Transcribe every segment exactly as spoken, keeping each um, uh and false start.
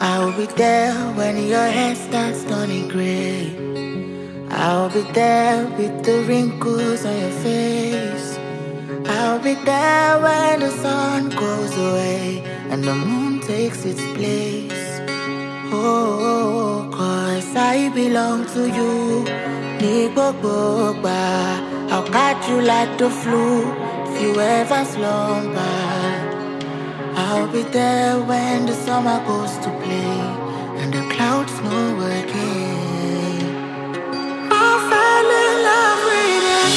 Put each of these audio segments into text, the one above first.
I'll be there when your hair starts turning gray. I'll be there with the wrinkles on your face. I'll be there when the sun goes away and the moon takes its place. Oh, cause I belong to you. Ní gbogbo ìgbà, I'll catch you like the flu if you ever slumber. I'll be there when the summer goes to play and the clouds snow again. I fell in love with an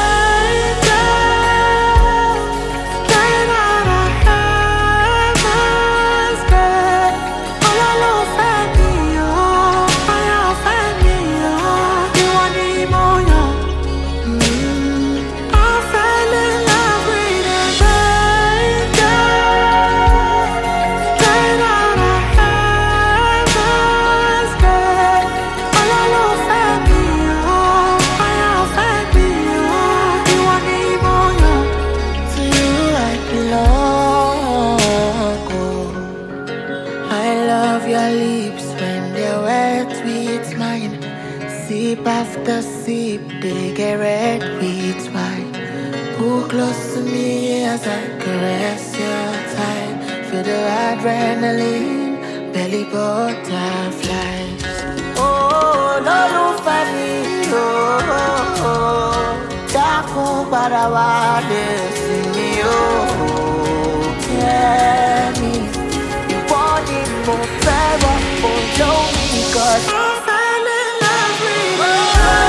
angel straight out of heaven's gate. All I love for me, oh, I love for me, oh. You want me more, yeah. Mm. I fell in love with an angel straight out of heaven's gate. All I love for me, oh, I love for me, oh. You want me more, yeah. To you I belong, oh. I love your lips when they're wet with mine. Sip after sip, they get red with wine. Pull close to me as I caress your time. Feel the adrenaline, belly butterflies. Oh, no look for me, oh, oh, oh. Dákun padà wá dé sí mi, oh, yeah, me. Ìwọ ni mo fẹ́ bọ̀, oh, know me, 'cause I fell in love with you.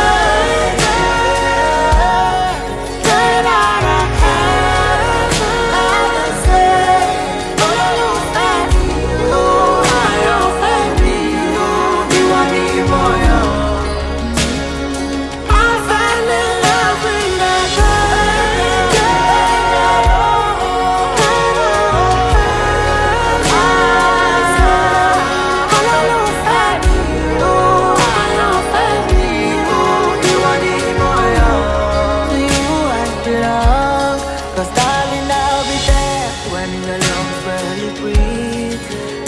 Straight out of heaven's gate. All I love for me, oh, I love for me, oh. You want me more, yeah. I fell in love with that all I love for me, oh, I love for me, oh. You want me more, yeah. To you I belong, 'cause darling I'll be there when your lungs barely breathe.